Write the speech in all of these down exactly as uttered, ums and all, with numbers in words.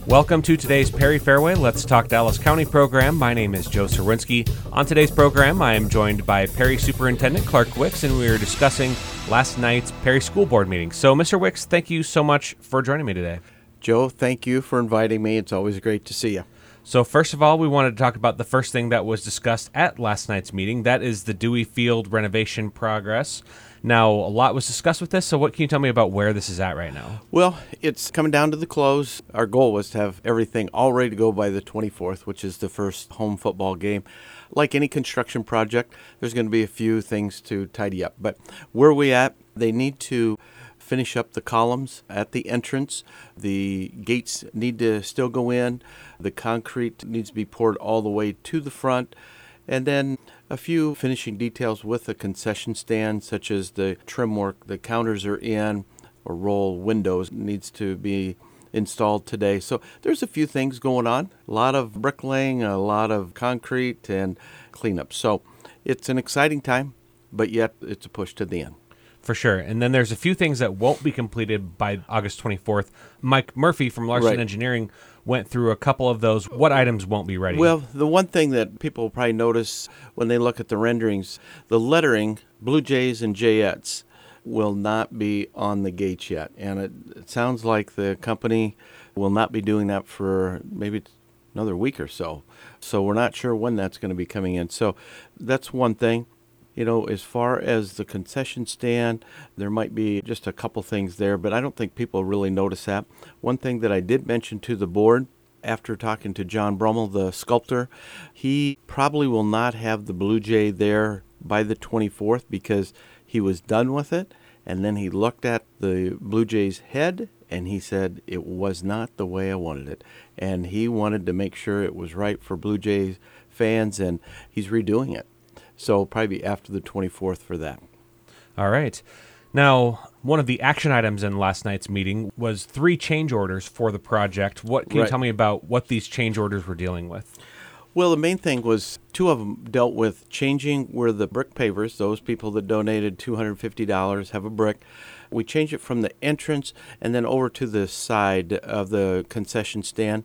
Welcome to today's Perry Fairway Let's Talk Dallas County program. My name is Joe Serwinski. On today's program, I am joined by Perry Superintendent Clark Wicks, and we are discussing last night's Perry School Board meeting. So, Mister Wicks, thank you so much for joining me today. Joe, thank you for inviting me. It's always great to see you. So first of all, we wanted to talk about the first thing that was discussed at last night's meeting. That is the Dewey Field renovation progress. Now, a lot was discussed with this, so what can you tell me about where this is at right now? Well, it's coming down to the close. Our goal was to have everything all ready to go by the twenty-fourth, which is the first home football game. Like any construction project, there's going to be a few things to tidy up. But where are we at? They need to finish up the columns at the entrance. The gates need to still go in. The concrete needs to be poured all the way to the front. And then a few finishing details with the concession stand, such as the trim work. The counters are in, or roll windows needs to be installed today. So there's a few things going on. A lot of bricklaying, a lot of concrete, and cleanup. So it's an exciting time, but yet it's a push to the end. For sure. And then there's a few things that won't be completed by August twenty-fourth. Mike Murphy from Larson Right. Engineering went through a couple of those. What items won't be ready? Well, the one thing that people will probably notice when they look at the renderings, the lettering, Blue Jays and Jayettes, will not be on the gates yet. And it, it sounds like the company will not be doing that for maybe another week or so. So we're not sure when that's going to be coming in. So that's one thing. You know, as far as the concession stand, there might be just a couple things there, but I don't think people really notice that. One thing that I did mention to the board after talking to John Brummel, the sculptor, he probably will not have the Blue Jay there by the twenty-fourth because he was done with it, and then he looked at the Blue Jay's head, and he said it was not the way I wanted it. And he wanted to make sure it was right for Blue Jays fans, and he's redoing it. So probably after the twenty-fourth for that. All right. Now, one of the action items in last night's meeting was three change orders for the project. What can Right. you tell me about what these change orders were dealing with? Well, the main thing was two of them dealt with changing where the brick pavers, those people that donated two hundred fifty dollars have a brick. We changed it from the entrance and then over to the side of the concession stand.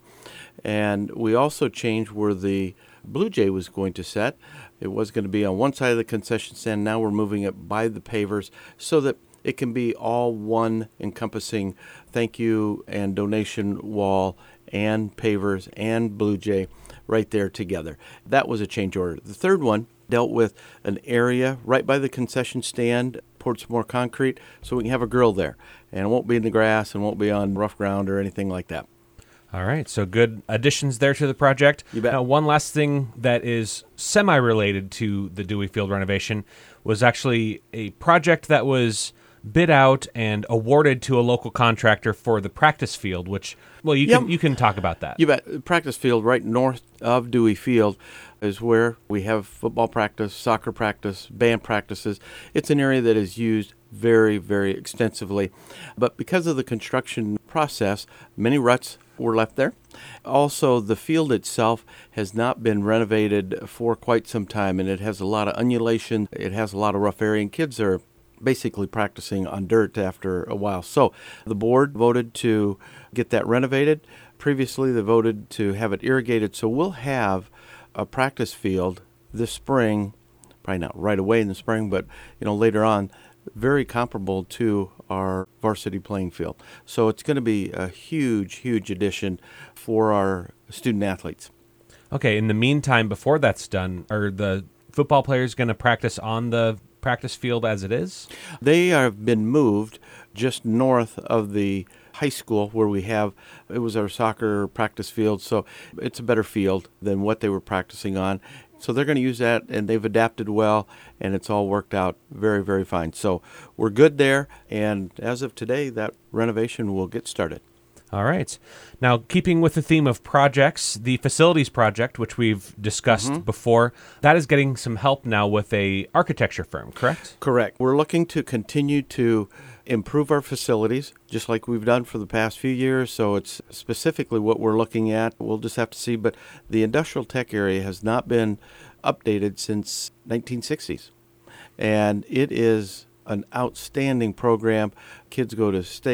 And we also changed where the Blue Jay was going to set. It was going to be on one side of the concession stand. Now we're moving it by the pavers so that it can be all one encompassing thank you and donation wall and pavers and Blue Jay right there together. That was a change order. The third one dealt with an area right by the concession stand, poured some more concrete so we can have a grill there. And it won't be in the grass and won't be on rough ground or anything like that. All right, so good additions there to the project. You bet. Now, one last thing that is semi-related to the Dewey Field renovation was actually a project that was bid out and awarded to a local contractor for the practice field, which, well, you Yep. can you can talk about that. You bet. The practice field right north of Dewey Field is where we have football practice, soccer practice, band practices. It's an area that is used very, very extensively. But because of the construction process, many ruts were left there. Also, the field itself has not been renovated for quite some time, and it has a lot of undulation. It has a lot of rough area, and kids are basically practicing on dirt after a while. So the board voted to get that renovated. Previously, they voted to have it irrigated. So we'll have a practice field this spring, probably not right away in the spring, but you know later on, very comparable to our varsity playing field. So it's going to be a huge, huge addition for our student athletes. Okay, in the meantime, before that's done, are the football players going to practice on the practice field as it is? They have been moved just north of the high school where we have, it was our soccer practice field, so it's a better field than what they were practicing on. So they're going to use that, and they've adapted well, and it's all worked out very, very fine. So we're good there, and as of today, that renovation will get started. All right. Now, keeping with the theme of projects, the facilities project, which we've discussed Mm-hmm. before, that is getting some help now with a architecture firm, correct? Correct. We're looking to continue to improve our facilities, just like we've done for the past few years. So it's specifically what we're looking at. We'll just have to see. But the industrial tech area has not been updated since nineteen sixties. And it is an outstanding program. Kids go to state,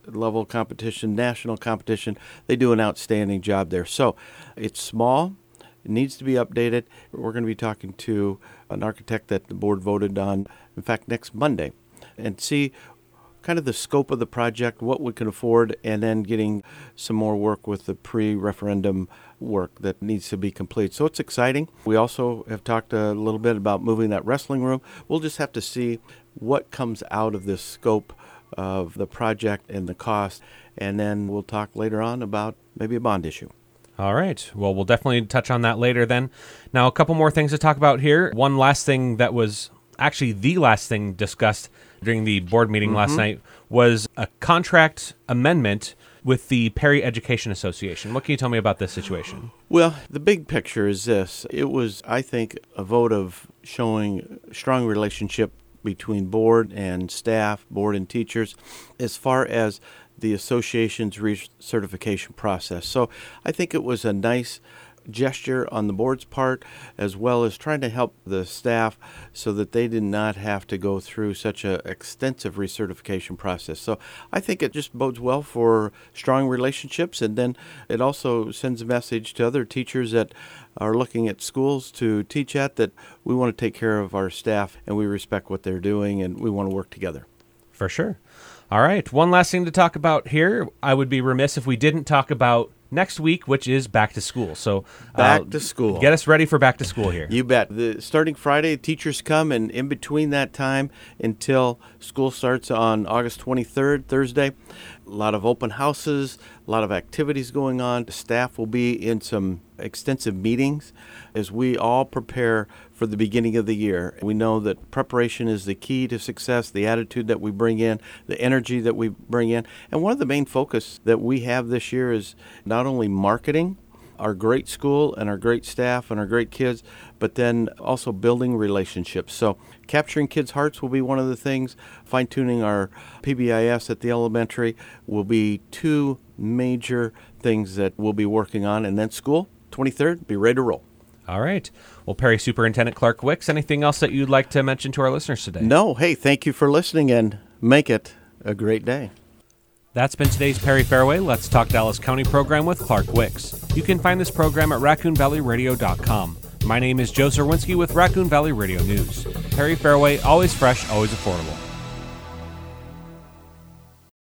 level competition, national competition. They do an outstanding job there. So it's small. It needs to be updated. We're going to be talking to an architect that the board voted on, in fact, next Monday, and see kind of the scope of the project, what we can afford, and then getting some more work with the pre-referendum work that needs to be complete. So it's exciting. We also have talked a little bit about moving that wrestling room. We'll just have to see what comes out of this scope of the project and the cost, and then we'll talk later on about maybe a bond issue. All right. Well, we'll definitely touch on that later then. Now, a couple more things to talk about here. One last thing that was actually the last thing discussed during the board meeting mm-hmm. last night was a contract amendment with the Perry Education Association. What can you tell me about this situation? Well, the big picture is this. It was, I think, a vote of showing strong relationship between board and staff, board and teachers, as far as the association's recertification process. So I think it was a nice gesture on the board's part, as well as trying to help the staff so that they did not have to go through such an extensive recertification process. So I think it just bodes well for strong relationships, and then it also sends a message to other teachers that are looking at schools to teach at that we want to take care of our staff and we respect what they're doing and we want to work together. For sure. All right. One last thing to talk about here. I would be remiss if we didn't talk about next week, which is back to school. So uh, back to school. Get us ready for back to school here. You bet. The, starting Friday, teachers come, and in between that time until school starts on August twenty-third, Thursday, a lot of open houses, a lot of activities going on. The staff will be in some extensive meetings as we all prepare for the beginning of the year. We know that preparation is the key to success, the attitude that we bring in, the energy that we bring in. And one of the main focus that we have this year is not only marketing our great school and our great staff and our great kids, but then also building relationships. So capturing kids' hearts will be one of the things. Fine-tuning our P B I S at the elementary will be two major things that we'll be working on. And then school, twenty-third, be ready to roll. All right. Well, Perry Superintendent Clark Wicks, anything else that you'd like to mention to our listeners today? No. Hey, thank you for listening, and make it a great day. That's been today's Perry Fairway Let's Talk Dallas County program with Clark Wicks. You can find this program at raccoon valley radio dot com. My name is Joe Zerwinski with Raccoon Valley Radio News. Perry Fairway, always fresh, always affordable.